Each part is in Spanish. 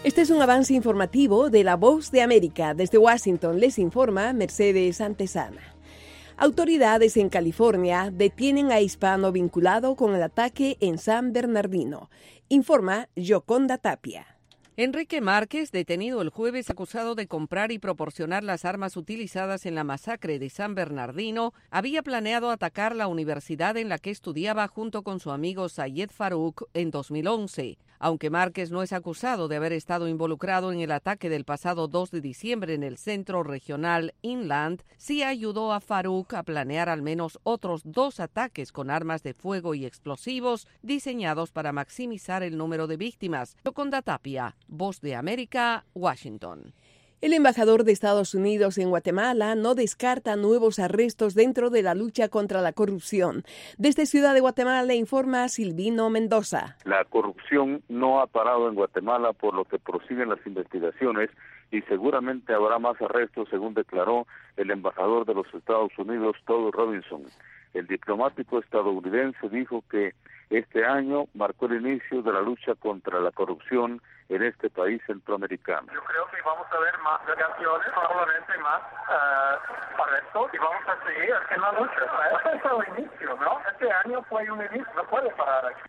Este es un avance informativo de La Voz de América. Desde Washington les informa Mercedes Antezana. Autoridades en California detienen a hispano vinculado con el ataque en San Bernardino. Informa Yoconda Tapia. Enrique Márquez, detenido el jueves acusado de comprar y proporcionar las armas utilizadas en la masacre de San Bernardino, había planeado atacar la universidad en la que estudiaba junto con su amigo Sayed Farouk en 2011. Aunque Márquez no es acusado de haber estado involucrado en el ataque del pasado 2 de diciembre en el centro regional Inland, sí ayudó a Farouk a planear al menos otros 2 ataques con armas de fuego y explosivos diseñados para maximizar el número de víctimas. Yoconda Tapia, Voz de América, Washington. El embajador de Estados Unidos en Guatemala no descarta nuevos arrestos dentro de la lucha contra la corrupción. Desde Ciudad de Guatemala informa Silvino Mendoza. La corrupción no ha parado en Guatemala, por lo que prosiguen las investigaciones y seguramente habrá más arrestos, según declaró el embajador de los Estados Unidos, Todd Robinson. El diplomático estadounidense dijo que este año marcó el inicio de la lucha contra la corrupción en este país centroamericano. Yo creo que vamos a ver más delegaciones, probablemente más arrestos, y vamos a seguir en la lucha. Este es el inicio, ¿no? Este año fue un inicio, no puede parar aquí.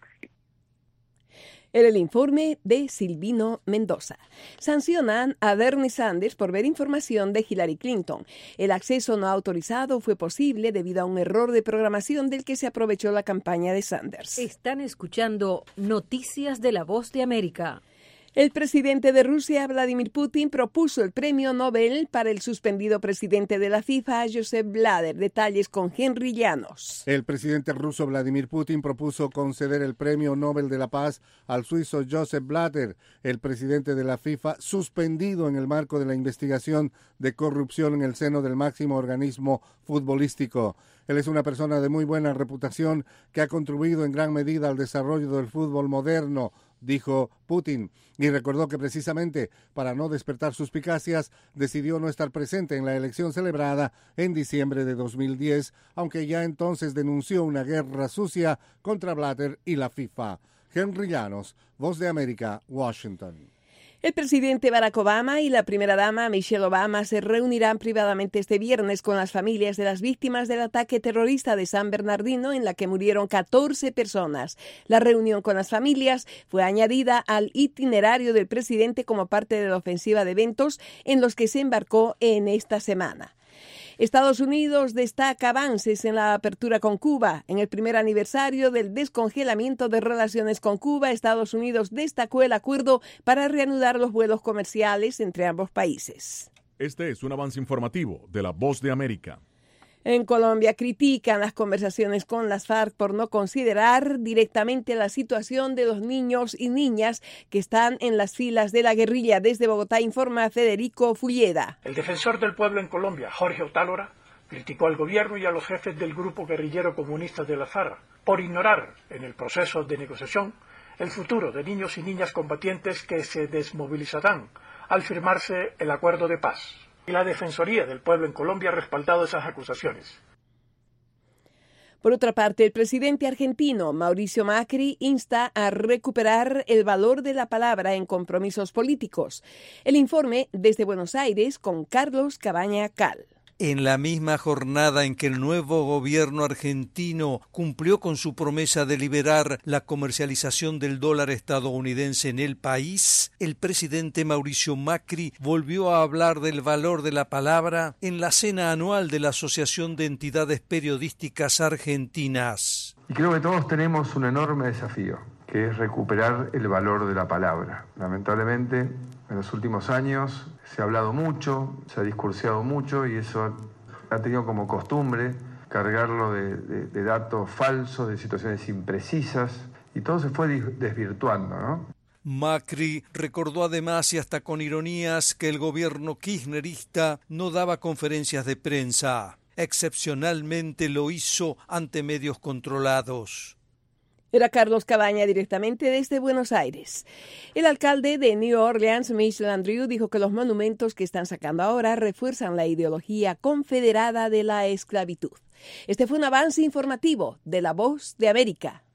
Era el informe de Silvino Mendoza. Sancionan a Bernie Sanders por ver información de Hillary Clinton. El acceso no autorizado fue posible debido a un error de programación del que se aprovechó la campaña de Sanders. Están escuchando Noticias de La Voz de América. El presidente de Rusia, Vladimir Putin, propuso el premio Nobel para el suspendido presidente de la FIFA, Josep Blatter. Detalles con Henry Llanos. El presidente ruso Vladimir Putin propuso conceder el premio Nobel de la Paz al suizo Josep Blatter, el presidente de la FIFA, suspendido en el marco de la investigación de corrupción en el seno del máximo organismo futbolístico. Él es una persona de muy buena reputación que ha contribuido en gran medida al desarrollo del fútbol moderno, dijo Putin, y recordó que precisamente para no despertar suspicacias decidió no estar presente en la elección celebrada en diciembre de 2010, aunque ya entonces denunció una guerra sucia contra Blatter y la FIFA. Henry Llanos, Voz de América, Washington. El presidente Barack Obama y la primera dama Michelle Obama se reunirán privadamente este viernes con las familias de las víctimas del ataque terrorista de San Bernardino, en la que murieron 14 personas. La reunión con las familias fue añadida al itinerario del presidente como parte de la ofensiva de eventos en los que se embarcó en esta semana. Estados Unidos destaca avances en la apertura con Cuba. En el primer aniversario del descongelamiento de relaciones con Cuba, Estados Unidos destacó el acuerdo para reanudar los vuelos comerciales entre ambos países. Este es un avance informativo de La Voz de América. En Colombia critican las conversaciones con las FARC por no considerar directamente la situación de los niños y niñas que están en las filas de la guerrilla. Desde Bogotá informa Federico Fulleda. El defensor del pueblo en Colombia, Jorge Otálora, criticó al gobierno y a los jefes del grupo guerrillero comunista de la FARC por ignorar en el proceso de negociación el futuro de niños y niñas combatientes que se desmovilizarán al firmarse el acuerdo de paz. Y la Defensoría del Pueblo en Colombia ha respaldado esas acusaciones. Por otra parte, el presidente argentino Mauricio Macri insta a recuperar el valor de la palabra en compromisos políticos. El informe desde Buenos Aires con Carlos Cabaña Cal. En la misma jornada en que el nuevo gobierno argentino cumplió con su promesa de liberar la comercialización del dólar estadounidense en el país, el presidente Mauricio Macri volvió a hablar del valor de la palabra en la cena anual de la Asociación de Entidades Periodísticas Argentinas. Y creo que todos tenemos un enorme desafío, que es recuperar el valor de la palabra. Lamentablemente, en los últimos años se ha hablado mucho, se ha discurseado mucho y eso ha tenido como costumbre cargarlo de datos falsos, de situaciones imprecisas y todo se fue desvirtuando, ¿no? Macri recordó además y hasta con ironías que el gobierno kirchnerista no daba conferencias de prensa. Excepcionalmente lo hizo ante medios controlados. Era Carlos Cabaña directamente desde Buenos Aires. El alcalde de New Orleans, Mitch Landrieu, dijo que los monumentos que están sacando ahora refuerzan la ideología confederada de la esclavitud. Este fue un avance informativo de La Voz de América.